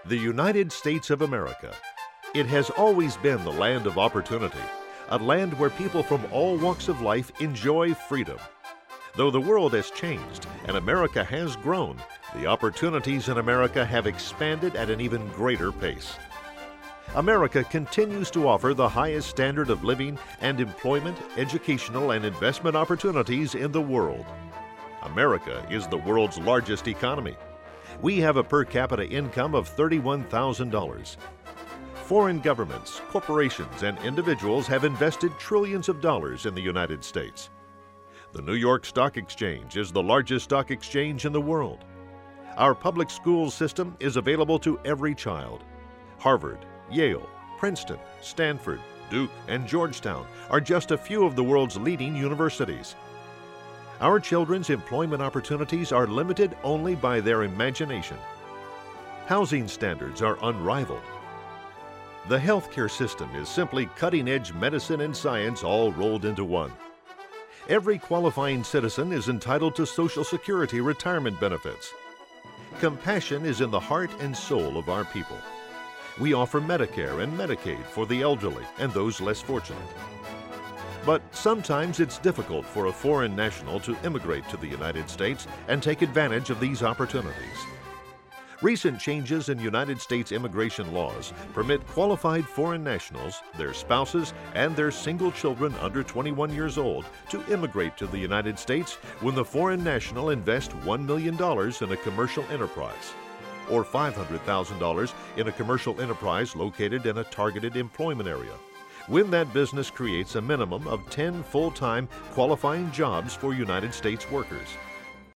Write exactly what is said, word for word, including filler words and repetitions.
The United States of America. It has always been the land of opportunity, a land where people from all walks of life enjoy freedom. Though the world has changed and America has grown, the opportunities in America have expanded at an even greater pace. America continues to offer the highest standard of living and employment, educational, and investment opportunities in the world. America is the world's largest economy. We have a per capita income of thirty-one thousand dollars. Foreign governments, corporations, and individuals have invested trillions of dollars in the United States. The New York Stock Exchange is the largest stock exchange in the world. Our public school system is available to every child. Harvard, Yale, Princeton, Stanford, Duke, and Georgetown are just a few of the world's leading universities. Our children's employment opportunities are limited only by their imagination. Housing standards are unrivaled. The healthcare system is simply cutting-edge medicine and science all rolled into one. Every qualifying citizen is entitled to Social Security retirement benefits. Compassion is in the heart and soul of our people. We offer Medicare and Medicaid for the elderly and those less fortunate. But sometimes it's difficult for a foreign national to immigrate to the United States and take advantage of these opportunities. Recent changes in United States immigration laws permit qualified foreign nationals, their spouses, and their single children under twenty-one years old to immigrate to the United States when the foreign national invests one million dollars in a commercial enterprise, or five hundred thousand dollars in a commercial enterprise located in a targeted employment area, when that business creates a minimum of ten full-time qualifying jobs for United States workers.